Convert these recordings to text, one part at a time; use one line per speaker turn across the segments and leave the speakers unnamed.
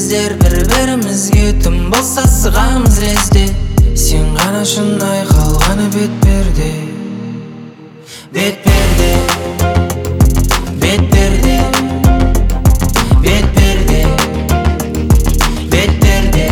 біздер бір-бірімізге тым болса сығамыз лезде. Сен ғана шынай қалғаны бетперде, бетперде, бетперде, бетперде, бетперде.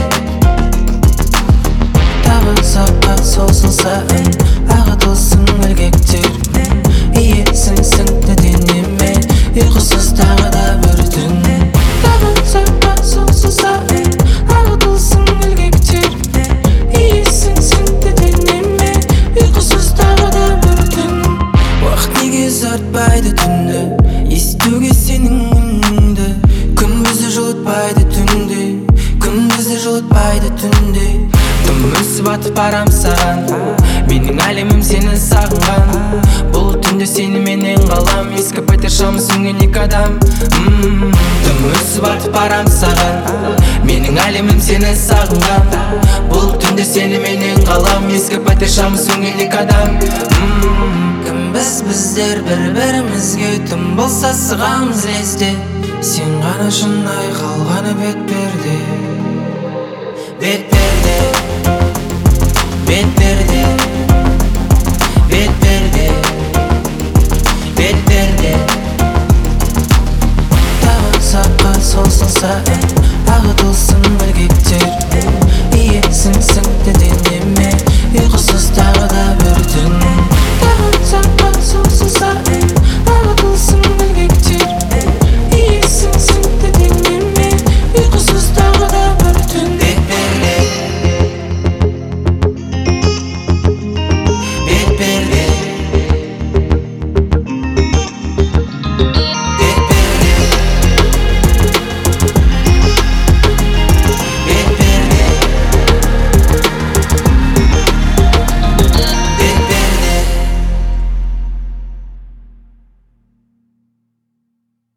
Тағы саққа созылса үн, ағытылсын ілгектер. Иесің сіңді денеме, ұйқысыз тағы да бір түн. Тағы саққа созылса үн, ағытылсын ілгектер. Иесің сіңді денеме, ұйқысыз тағы да бір түн. Уақыт неге ұзартпайды түнді, естуге сенің үніңді. Күн бізді жылытпайды түнде, күн бізді жылытпайды түнде. Тым өсіп батып барам саған, менің әлемім сені сағынған. Бұл түнде сені менен қалам, ескі пәтер шамы сөнген екі адам. Тым өсіп батып барам саған, менің әлемім сені сағынған. Бұл түнде сені менен қалам, ескі пәтер шамы сөнген екі адам. Кім біздер бір-бірімізге тым болса сығамыз лезде. Сен ғана шынай қалғаны бетперде, бетперде.